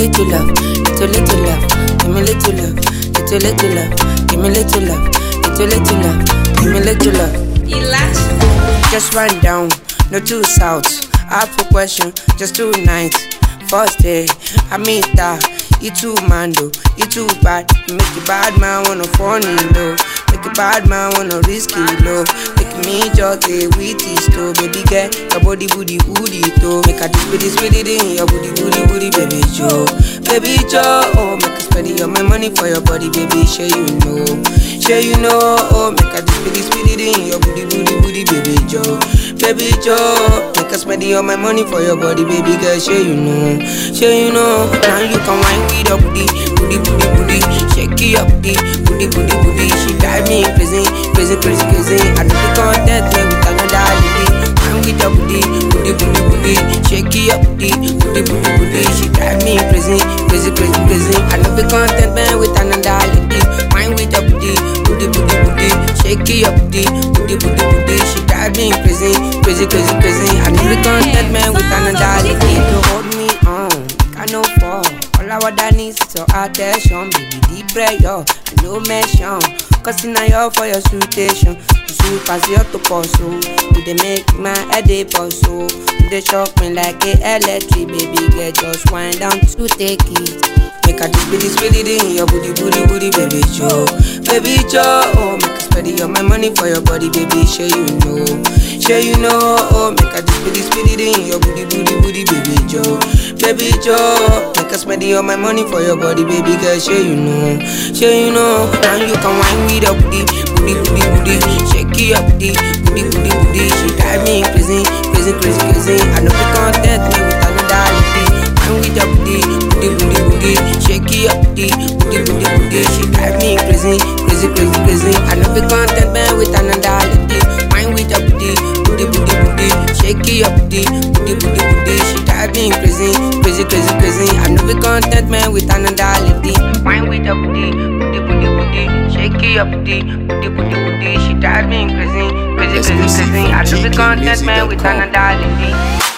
little love, little love. Give me little love, little love. Give me little love, little love. Give me little love. Just run down, no two south. I have a question, just 2 nights. First day, I meet her. You too mando, you too bad. You make a bad man wanna fall in love. Make a bad man wanna risk it low. Make me just a witty store. Baby girl, your body booty woody too. Make a spit it in your booty baby Joe. Baby Joe, oh make a spend all my money for your body baby. Sure you know, oh make a spit it in your booty baby Joe. Baby Joe, make a spend all my money for your body baby girl. Sure you know. Now you can wine with your booty. Shake it up, booty. She drive me crazy. I know you can't tell me with another lady. I'm with your booty. Shake it up, booty. She drive me crazy. I know you can't tell me with another lady. Wine with your booty. Shake it up, booty. She drive me crazy. I know you can't tell me with another lady. To hold me on, I know fall. All I want is your attention, baby, deep pressure, no mention. Cause in your for your situation, you sweet as your to pursue. You they make my head a pursue. You they shock me like a electric, baby, get just wind down to take it. Make a spit it in your booty, baby Joe. Baby Joe, oh make a spend all my money for your body, baby. Sure you know, oh make a spit it in your booty, baby Joe. Baby Joe, make a spend all my money for your body, baby girl. Sure you know. Now you can wine with your booty. Shake it up, booty. She drive me crazy. I know you can't tell me with another lady. I'm with your booty. Shake it up, booty. She drive me crazy. I know you can't tell me with another lady. Wine with your booty. Shake it up, booty. She drive me crazy. I know you can't tell me with another lady. Wine with your booty. Shake it up, booty. She drive me crazy. I know you can't tell me with another lady.